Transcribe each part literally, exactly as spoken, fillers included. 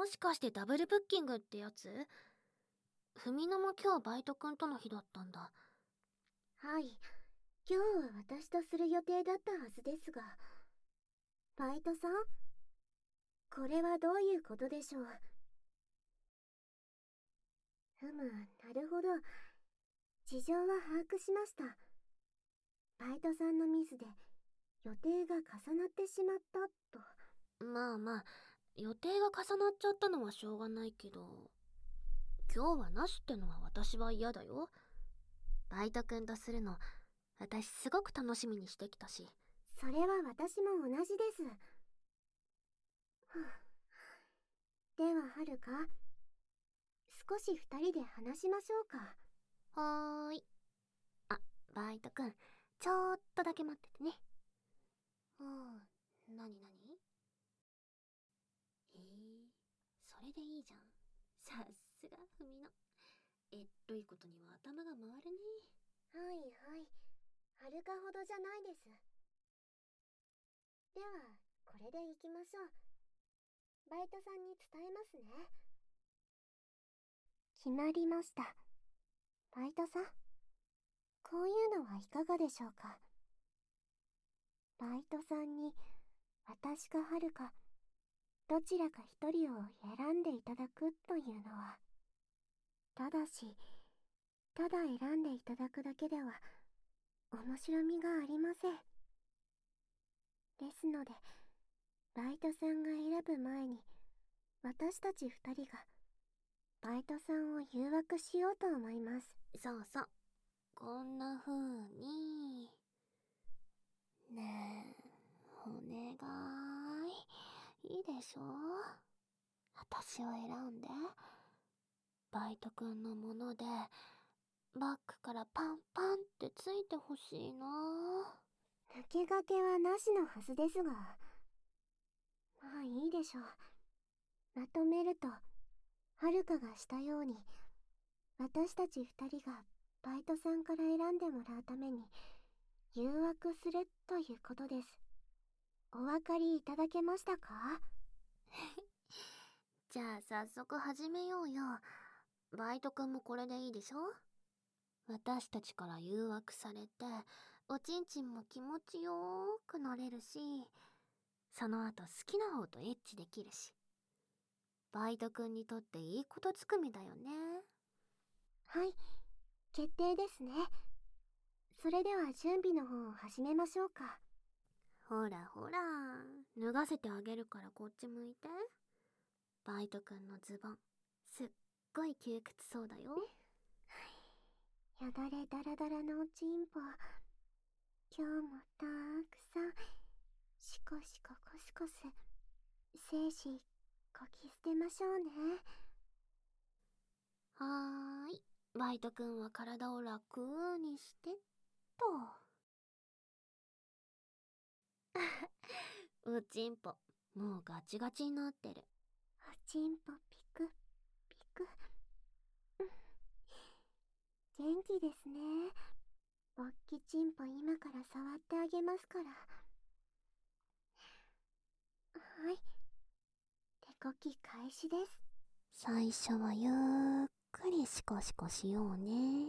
もしかしてダブルブッキングってやつ？ふみのも今日バイトくんとの日だったんだ。 はい。今日は私とする予定だったはずですが。バイトさん、これはどういうことでしょう。ふむ、なるほど。事情は把握しました。バイトさんのミスで予定が重なってしまったと。 まあまあ、予定が重なっちゃったのはしょうがないけど、今日はなしってのは私は嫌だよ。バイトくんとするの、私すごく楽しみにしてきたし。 それは私も同じです。でははるか、少し二人で話しましょうか。 はーい。あ、バイトくん、ちょっとだけ待っててね。うん、なになに？へえ、それでいいじゃん。さすがふみの。えっといことには頭が回るね。 はいはい。はるかほどじゃないです。では、これで行きましょう。バイトさんに伝えますね。決まりました。バイトさん、こういうのはいかがでしょうか。バイトさんに、私かはるか、どちらか一人を選んでいただくというのは、ただし、ただ選んでいただくだけでは、面白みがありません。ですので、バイトさんが選ぶ前に、私たち二人が、バイトさんを誘惑しようと思います。 そうそう。こんな風に。ねえ、お願い。いいでしょ？私を選んで。バイトくんのもので、バッグからパンパンってついてほしいな。 抜け駆けはなしのはずですが。まあいいでしょう。まとめると、はるかがしたように、私たち二人がバイトさんから選んでもらうために、誘惑するということです。お分かりいただけましたか？ じゃあ早速始めようよ。バイトくんもこれでいいでしょ？私たちから誘惑されて、おちんちんも気持ちよーくなれるし、その後好きな方とエッチできるし。バイトくんにとっていいことつくみだよね。 はい、決定ですね。それでは準備の方を始めましょうか。 ほらほら、脱がせてあげるからこっち向いて。バイトくんのズボン、すっごい窮屈そうだよ。 よだれだらだらのおちんぽ、今日もたくさん、シコシココスコス、精子、こき捨てましょうね。 はーい。バイトくんは体を楽にしてっと。おちんぽ、もうガチガチになってる。 おちんぽピクピク。元気ですね。おっきちんぽ今から触ってあげますから。はい。手こき開始です。 最初はゆっくりシコシコしようね。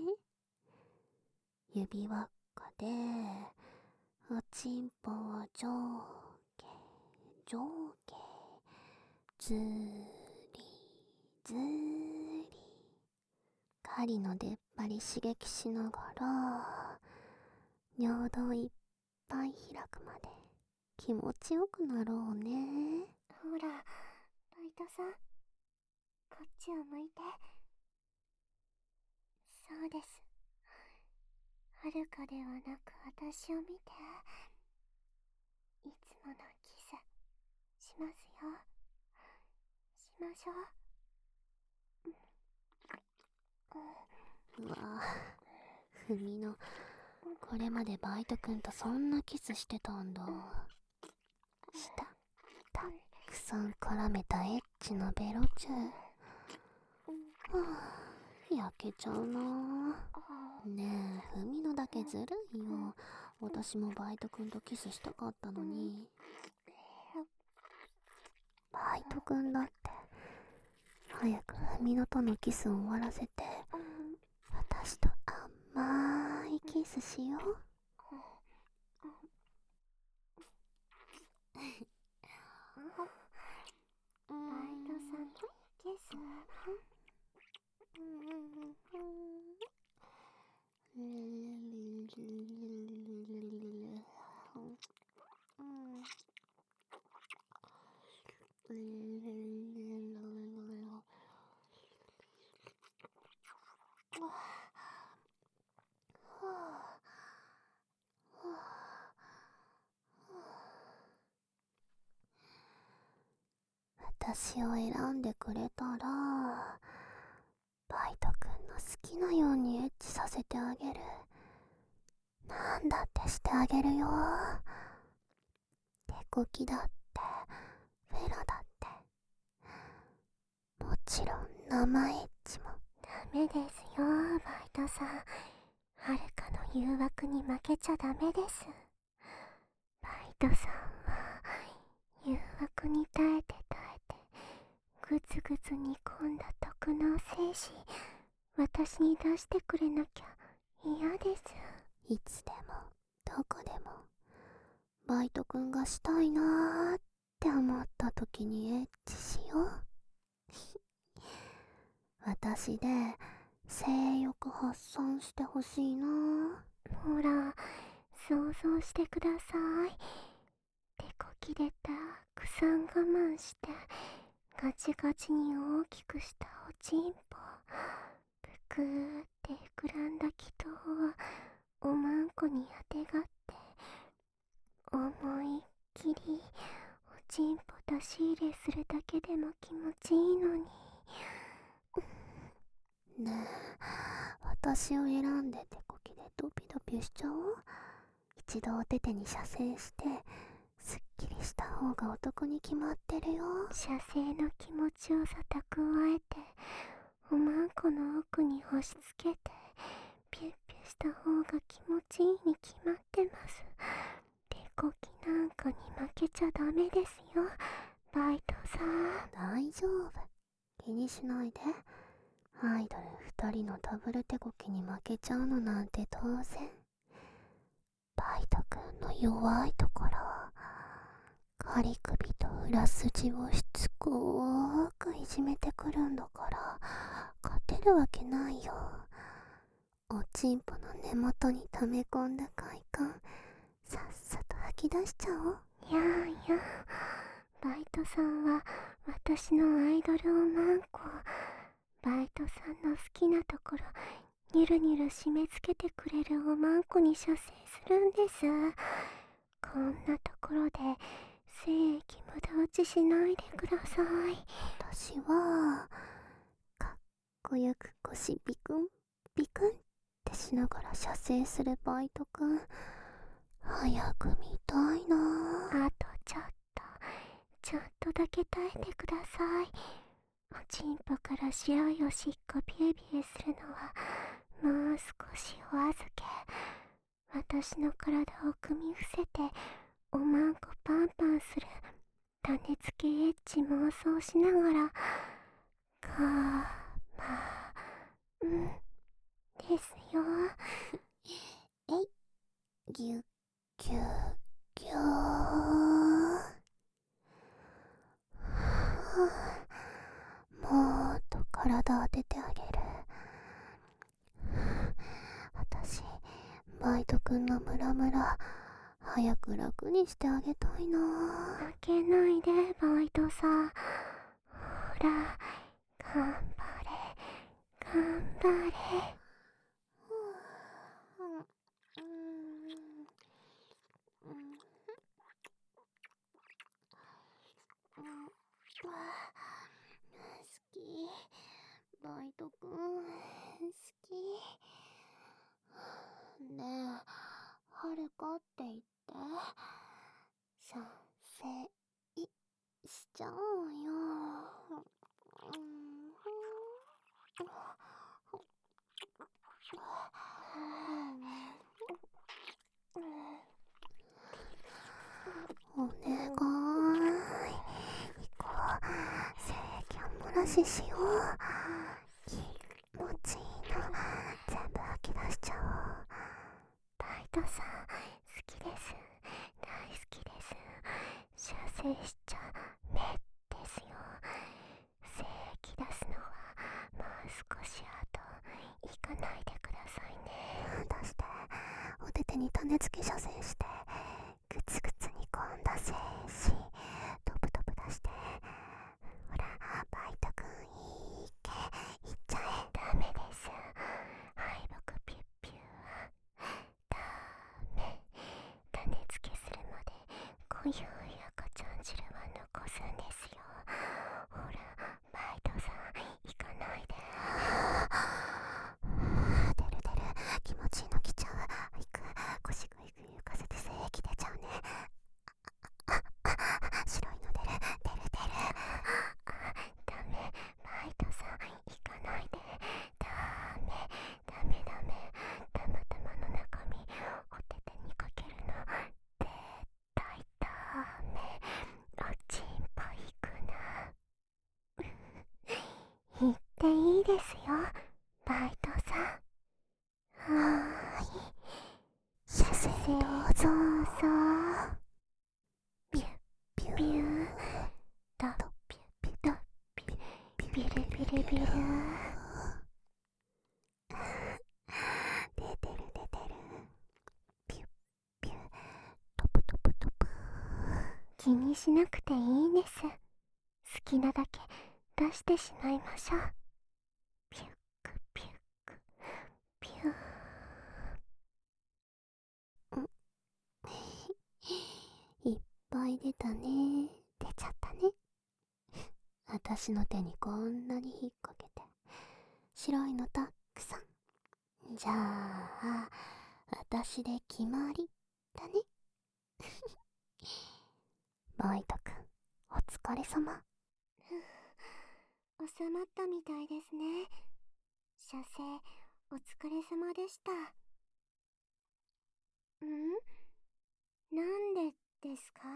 指輪っかで、おちんぽを上下、上下、ずーり、ずーり。針の出っ張り刺激しながら、尿道いっぱい開くまで気持ちよくなろうね。 ほら、バイトさん、こっちを向いて。そうです。はるかではなく私を見て。いつものキス、しますよ。しましょう。 うわぁ、ふみの、これまでバイトくんとそんなキスしてたんだ。舌、たっくさん絡めたエッチなベロチュー。はぁ、焼けちゃうなぁ。ねえ、ふみのだけずるいよ。私もバイトくんとキスしたかったのに。バイトくんだって早く文乃とのキスを終わらせて、私と甘いキスしよう。 ライトさんのキス。 私を選んでくれたら、バイトくんの好きなようにエッチさせてあげる。なんだってしてあげるよ。手こきだって、フェラだって。もちろん生エッチも。 ダメですよ、バイトさん。はるかの誘惑に負けちゃダメです。バイトさんは誘惑に耐えて耐えてぐつぐつ煮込んだ特納精子、私に出してくれなきゃ嫌です。 いつでもどこでもバイトくんがしたいなーって思った時にエッチしよう。私で性欲発散してほしいな。 ほら、想像してください。手こきでたくさん我慢してガチガチに大きくしたおちんぽ、ぷくーって膨らんだ気筒はおまんこにあてがって、思いっきりおちんぽ出し入れするだけでも気持ちいいのに。 ねえ、私を選んで手こきでドピドピしちゃおう。一度お手手に射精してすっきりした方がお得に決まってるよ。 射精の気持ちよさ蓄えておまんこの奥に押し付けてピュッピュした方が気持ちいいに決まってます。手こきなんかに負けちゃダメですよ、バイトさん。 大丈夫、気にしないで。アイドル二人のダブル手こきに負けちゃうのなんて当然。バイトくんの弱いところ、仮首と裏筋をしつこーくいじめてくるんだから勝てるわけないよ。おちんぽの根元に溜め込んだ快感、さっさと吐き出しちゃおう。 いやーいやー、バイトさんは私のアイドルおまんこ。バイトさんの好きなところニュルニュル締め付けてくれるおまんこに射精するんです。こんなところで精液無駄打ちしないでください。 私はかっこよく腰ビクンビクンってしながら射精するバイトくん、早く見たいな。 あとちょっとちょっとだけ耐えてください。おちんぽから白いおしっこビュービューするのはもう少しお預け。私の体を組み伏せておまんこパンパンする種付けエッチ妄想しながらかまうんですよ。 えい、ぎゅっぎゅっぎゅー。もっと体当ててあげる。私バイトくんのムラムラ早く楽にしてあげたいな。 負けないでバイトさん。ほら頑張れ頑張れ。 好き、バイトくん好き。ねえ、はるかって言って射精しちゃおうよ。お願い、行こう。精液を漏ら話しよう。気持ちいいの全部吐き出しちゃおう。 バイトさん好きです。大好きです。射精しちゃめですよ。精液出すのはもう少し後。行かないでくださいね。 出して、お手手に種付け射精して、グツグツ煮込んだ精子トブトブ出して、ほらバイトくんいいけいっちゃえ。 ダメです。敗北ピュッピューはダメ。種付けするまで濃ゆい赤ちゃん汁は残すんですよ。ほらバイトさん行かないで。 出る出る、気持ちいいの来ちゃう。行く、腰グイグイ浮かせて精液出ちゃうね。白いの出る出る出る。 ダメ、バイトさん行かないで。ダメダメダメ。たまたまの中身お手手にかけるの絶対ダメ。おちんぽ行くな。言っていいですよバイトさん。はーい、 射精どうぞ。 そうピュッピュビューードピュピュドピュビルビルビル。 出てる出てる。ピュッピュートプトプトプ。 気にしなくていいんです。好きなだけ出してしまいましょう。ピュックピュックピュー。 いっぱい出たね。出ちゃったね。私の手にこんなに引っ掛けて、白いのたくさん。じゃあ私で決まりだね。バイトくんお疲れ様。 収まったみたいですね。射精お疲れ様でした。ん？なんでですか？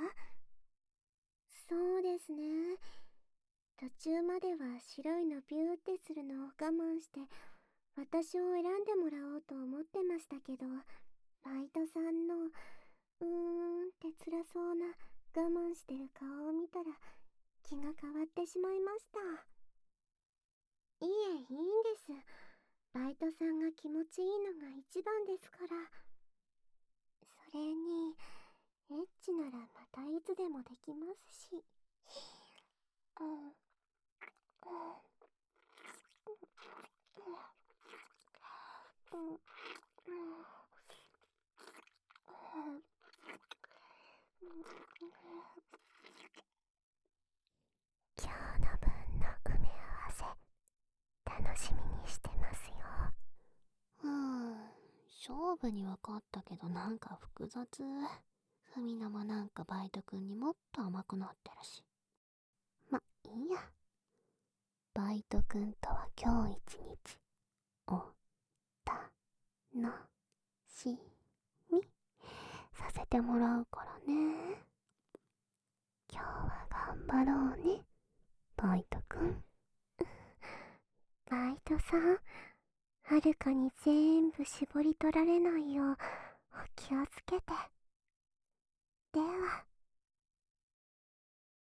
そうですね。途中までは白いのビューってするのを我慢して私を選んでもらおうと思ってましたけど、バイトさんのうーんって辛そうな我慢してる顔を見たら気が変わってしまいました。いえ、いいんです。バイトさんが気持ちいいのが一番ですから。それにエッチならまたいつでもできますし。うんうんうんうん。今日の分の埋め合わせ楽しみにしてますよ。 うーん、勝負には勝ったけどなんか複雑。ふみなもなんかバイトくんにもっと甘くなってるし。ま、いいや。バイトくんとは今日一日おたのしみさせてもらうからね。今日は頑張ろうね、バイトくん。 バイトさん、はるかに全部絞り取られないようお気をつけて。では。